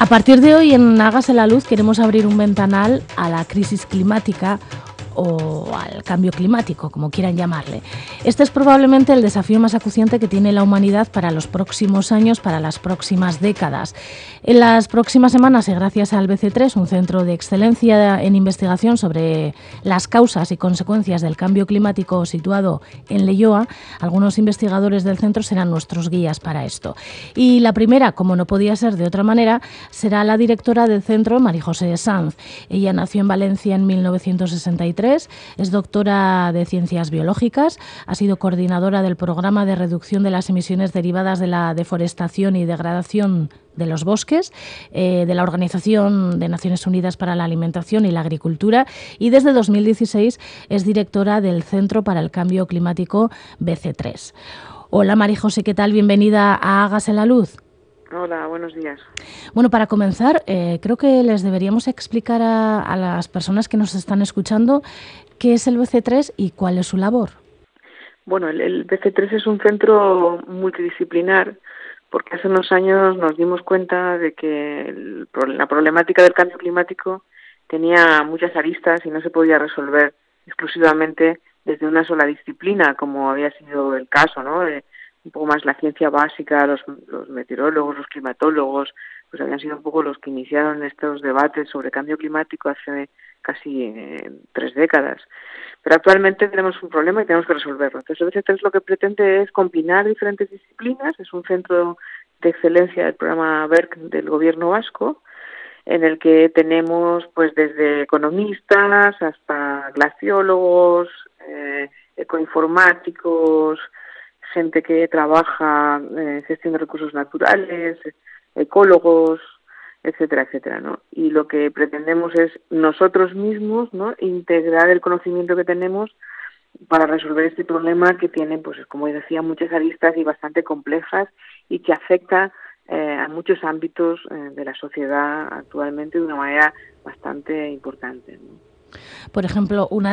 A partir de hoy en Hágase la Luz queremos abrir un ventanal a la crisis climática o al cambio climático, como quieran llamarle. Este es probablemente el desafío más acuciante que tiene la humanidad para los próximos años, para las próximas décadas. En las próximas semanas, y gracias al BC3, un centro de excelencia en investigación sobre las causas y consecuencias del cambio climático situado en Leioa, algunos investigadores del centro serán nuestros guías para esto. Y la primera, como no podía ser de otra manera, será la directora del centro, María José Sanz. Ella nació en Valencia en 1963, es doctora de Ciencias Biológicas, ha sido coordinadora del Programa de Reducción de las Emisiones Derivadas de la Deforestación y Degradación de los Bosques, de la Organización de Naciones Unidas para la Alimentación y la Agricultura, y desde 2016 es directora del Centro para el Cambio Climático BC3. Hola María José, ¿qué tal? Bienvenida a Hágase la Luz. Hola, buenos días. Bueno, para comenzar, creo que les deberíamos explicar a las personas que nos están escuchando qué es el BC3 y cuál es su labor. Bueno, el BC3 es un centro multidisciplinar porque hace unos años nos dimos cuenta de que la problemática del cambio climático tenía muchas aristas y no se podía resolver exclusivamente desde una sola disciplina, como había sido el caso, ¿no? Un poco más la ciencia básica, los meteorólogos, los climatólogos, pues habían sido un poco los que iniciaron estos debates sobre cambio climático hace casi 3 décadas. Pero actualmente tenemos un problema y tenemos que resolverlo. Entonces, el BC3 lo que pretende es combinar diferentes disciplinas. Es un centro de excelencia del programa BERC del Gobierno vasco, en el que tenemos pues desde economistas hasta glaciólogos, ecoinformáticos, gente que trabaja en gestión de recursos naturales, ecólogos, etcétera, etcétera, ¿no? Y lo que pretendemos es nosotros mismos, ¿no?, integrar el conocimiento que tenemos para resolver este problema que tiene, pues como decía, muchas aristas y bastante complejas y que afecta a muchos ámbitos de la sociedad actualmente de una manera bastante importante, ¿no? Por ejemplo, uno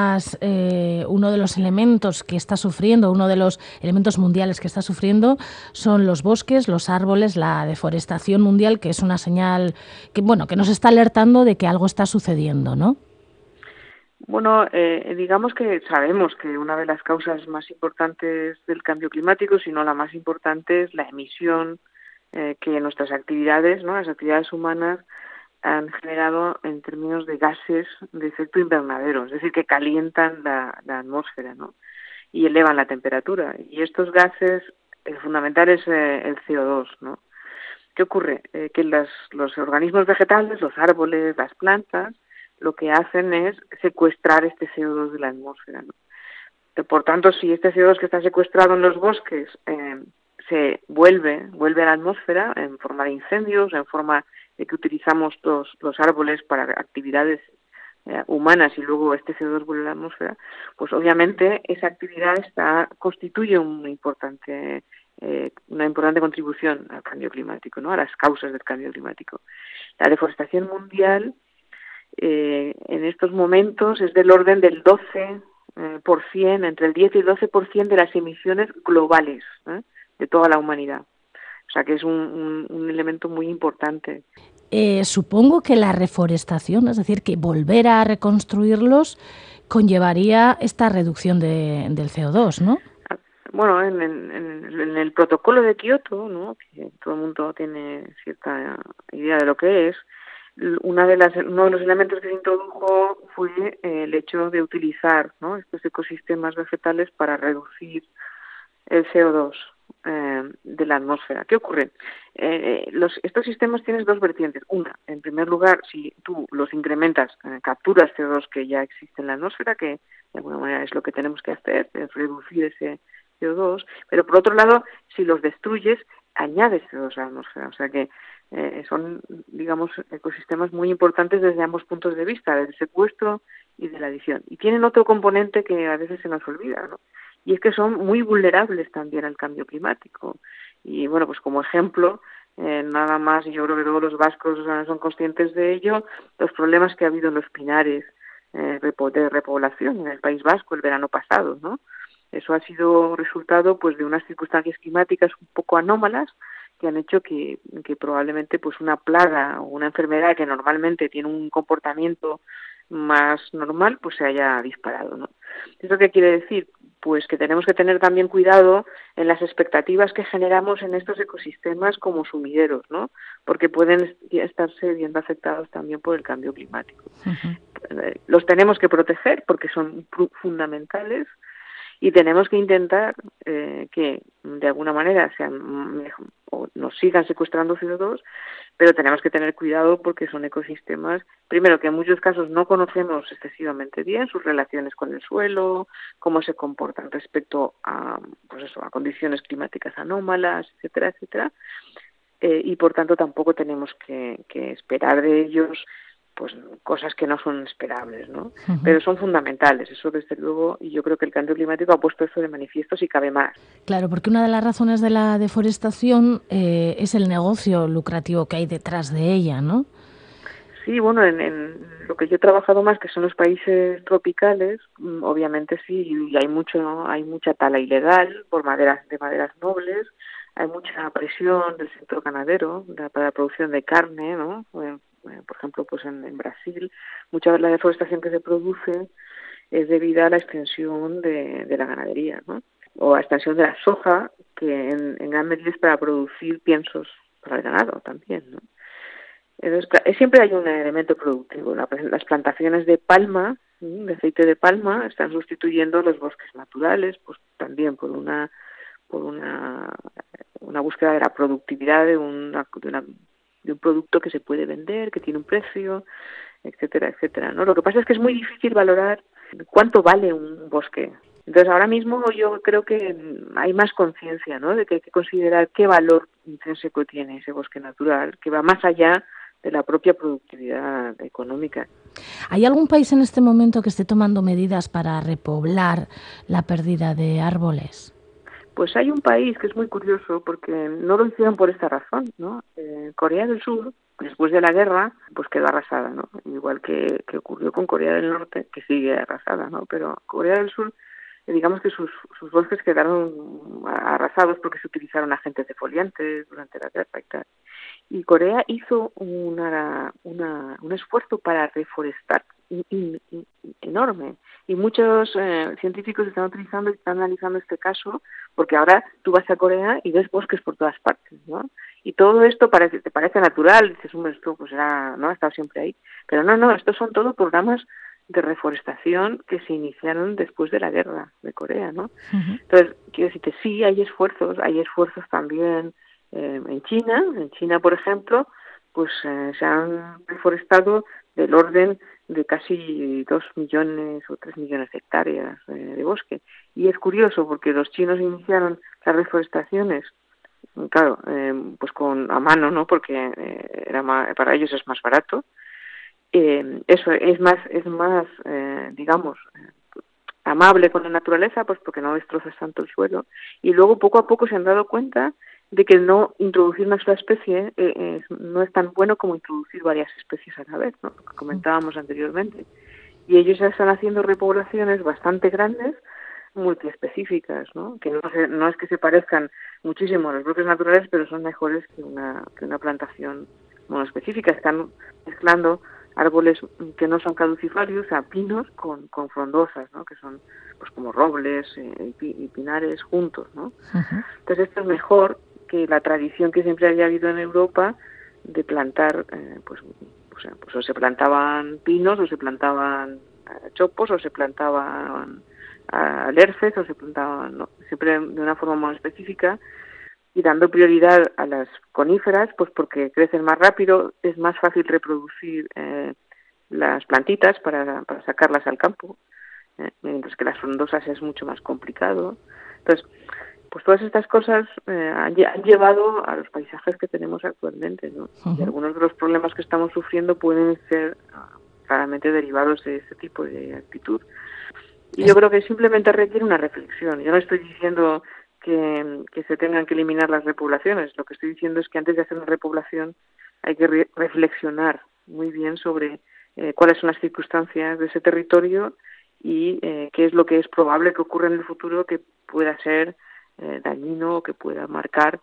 de los elementos que está sufriendo, uno de los elementos mundiales que está sufriendo son los bosques, los árboles, la deforestación mundial, que es una señal que nos está alertando de que algo está sucediendo, ¿no? Bueno, digamos que sabemos que una de las causas más importantes del cambio climático, si no la más importante, es la emisión que nuestras actividades, ¿no?, las actividades humanas han generado en términos de gases de efecto invernadero, es decir, que calientan la atmósfera, ¿no?, y elevan la temperatura. Y estos gases, el fundamental es el CO2, ¿no? ¿Qué ocurre? Que los organismos vegetales, los árboles, las plantas, lo que hacen es secuestrar este CO2 de la atmósfera, ¿no? Por tanto, si este CO2 que está secuestrado en los bosques se vuelve a la atmósfera en forma de incendios, en forma de que utilizamos los árboles para actividades humanas y luego este CO2 vuelve a la atmósfera, pues obviamente esa actividad constituye una importante contribución al cambio climático, ¿no?, a las causas del cambio climático. La deforestación mundial en estos momentos es del orden del 12%, entre el 10 y el 12% de las emisiones globales de toda la humanidad. O sea que es un elemento muy importante. Supongo que la reforestación, es decir, que volver a reconstruirlos, conllevaría esta reducción del CO2, ¿no? Bueno, en el protocolo de Kioto, ¿no?, que todo el mundo tiene cierta idea de lo que es, uno de los elementos que se introdujo fue el hecho de utilizar, ¿no?, estos ecosistemas vegetales para reducir el CO2 de la atmósfera. ¿Qué ocurre? Estos sistemas tienen dos vertientes. Una, en primer lugar, si tú los incrementas, capturas CO2 que ya existe en la atmósfera, que de alguna manera es lo que tenemos que hacer, es reducir ese CO2, pero por otro lado, si los destruyes, añades CO2 a la atmósfera. O sea que son, digamos, ecosistemas muy importantes desde ambos puntos de vista, del secuestro y de la adición. Y tienen otro componente que a veces se nos olvida, ¿no?, y es que son muy vulnerables también al cambio climático. Y bueno, pues como ejemplo, nada más, y yo creo que todos los vascos son conscientes de ello, los problemas que ha habido en los pinares de repoblación en el País Vasco el verano pasado, ¿no? Eso ha sido resultado pues de unas circunstancias climáticas un poco anómalas que han hecho que probablemente pues una plaga o una enfermedad que normalmente tiene un comportamiento más normal pues se haya disparado, ¿no? ¿Eso qué quiere decir? Pues que tenemos que tener también cuidado en las expectativas que generamos en estos ecosistemas como sumideros, ¿no? Porque pueden estarse viendo afectados también por el cambio climático. Uh-huh. Los tenemos que proteger porque son fundamentales y tenemos que intentar que de alguna manera o nos sigan secuestrando CO2, pero tenemos que tener cuidado porque son ecosistemas, primero que en muchos casos no conocemos excesivamente bien sus relaciones con el suelo, cómo se comportan respecto a, pues eso, a condiciones climáticas anómalas, etcétera, etcétera, y por tanto tampoco tenemos que esperar de ellos pues cosas que no son esperables, ¿no? Uh-huh. Pero son fundamentales, eso desde luego, y yo creo que el cambio climático ha puesto eso de manifiesto si cabe más. Claro, porque una de las razones de la deforestación es el negocio lucrativo que hay detrás de ella, ¿no? Sí, bueno, en lo que yo he trabajado más, que son los países tropicales, obviamente sí, y hay mucha tala ilegal de maderas nobles, hay mucha presión del sector ganadero para la producción de carne, ¿no? Por ejemplo, pues en Brasil, mucha de la deforestación que se produce es debida a la extensión de la ganadería, ¿no? O a la extensión de la soja, que en gran medida es para producir piensos para el ganado también, ¿no? Entonces, siempre hay un elemento productivo. Las plantaciones de palma, de aceite de palma, están sustituyendo los bosques naturales, pues también por una búsqueda de la productividad de un producto que se puede vender, que tiene un precio, etcétera, etcétera, ¿no? Lo que pasa es que es muy difícil valorar cuánto vale un bosque. Entonces, ahora mismo yo creo que hay más conciencia, ¿no?, de que hay que considerar qué valor intrínseco tiene ese bosque natural, que va más allá de la propia productividad económica. ¿Hay algún país en este momento que esté tomando medidas para repoblar la pérdida de árboles? Pues hay un país que es muy curioso porque no lo hicieron por esta razón, ¿no? Corea del Sur, después de la guerra, pues quedó arrasada, ¿no? Igual que ocurrió con Corea del Norte, que sigue arrasada, ¿no? Pero Corea del Sur, digamos que sus bosques quedaron arrasados porque se utilizaron agentes defoliantes durante la guerra y tal. Y Corea hizo un esfuerzo para reforestar enorme. Y muchos científicos están analizando este caso, porque ahora tú vas a Corea y ves bosques por todas partes, ¿no? Y todo esto te parece natural, dices, hombre, esto pues no ha estado siempre ahí. Pero no, estos son todos programas de reforestación que se iniciaron después de la guerra de Corea, ¿no? Uh-huh. Entonces, quiero decir que sí, hay esfuerzos también en China, por ejemplo, pues se han reforestado del orden de casi 2 millones o 3 millones de hectáreas de bosque. Y es curioso porque los chinos iniciaron las reforestaciones, claro, pues a mano, ¿no? Porque para ellos es más barato. Eso es más digamos, amable con la naturaleza, pues porque no destrozas tanto el suelo. Y luego poco a poco se han dado cuenta de que no introducir una sola especie no es tan bueno como introducir varias especies a la vez, ¿no? Lo que comentábamos anteriormente. Y ellos ya están haciendo repoblaciones bastante grandes, multiespecíficas, ¿no? Que no es que se parezcan muchísimo a los bosques naturales, pero son mejores que una plantación monoespecífica. Están mezclando árboles que no son caducifolios, o sea, pinos con frondosas, ¿no? Que son pues como robles y pinares juntos, ¿no? Uh-huh. Entonces esto es mejor que la tradición que siempre había habido en Europa de plantar, pues o se plantaban pinos, o se plantaban chopos, o se plantaban alerces, o se plantaban, ¿no? Siempre de una forma más específica, y dando prioridad a las coníferas, pues porque crecen más rápido, es más fácil reproducir las plantitas para sacarlas al campo, mientras que las frondosas es mucho más complicado. Entonces, pues todas estas cosas han llevado a los paisajes que tenemos actualmente, ¿no? Uh-huh. Y algunos de los problemas que estamos sufriendo pueden ser claramente derivados de este tipo de actitud. Y yo creo que simplemente requiere una reflexión. Yo no estoy diciendo que se tengan que eliminar las repoblaciones. Lo que estoy diciendo es que antes de hacer una repoblación hay que reflexionar muy bien sobre cuáles son las circunstancias de ese territorio y qué es lo que es probable que ocurra en el futuro que pueda ser dañino o que pueda marcar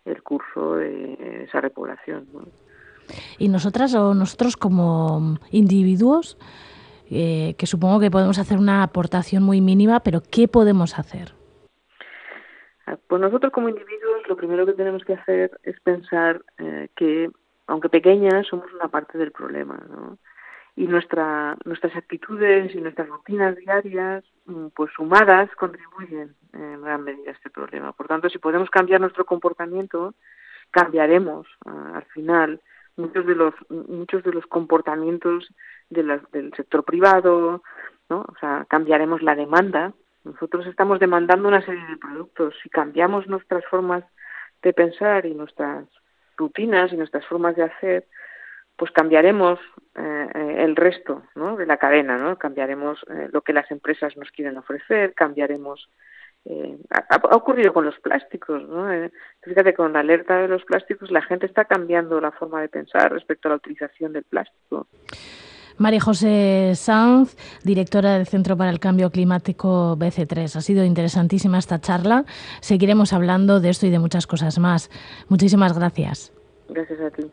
el curso de esa repoblación, ¿no? Y nosotras o nosotros como individuos, que supongo que podemos hacer una aportación muy mínima, pero ¿qué podemos hacer? Pues nosotros como individuos lo primero que tenemos que hacer es pensar que, aunque pequeñas, somos una parte del problema, ¿no? Y nuestras actitudes y nuestras rutinas diarias, pues sumadas, contribuyen en gran medida a este problema. Por tanto, si podemos cambiar nuestro comportamiento, cambiaremos al final muchos de los comportamientos del sector privado, ¿no? O sea, cambiaremos la demanda. Nosotros estamos demandando una serie de productos. Si cambiamos nuestras formas de pensar y nuestras rutinas y nuestras formas de hacer, pues cambiaremos el resto, ¿no?, de la cadena, ¿no? Cambiaremos lo que las empresas nos quieren ofrecer, cambiaremos. Ha ocurrido con los plásticos, ¿no? Fíjate, con la alerta de los plásticos la gente está cambiando la forma de pensar respecto a la utilización del plástico. María José Sanz, directora del Centro para el Cambio Climático BC3. Ha sido interesantísima esta charla. Seguiremos hablando de esto y de muchas cosas más. Muchísimas gracias. Gracias a ti.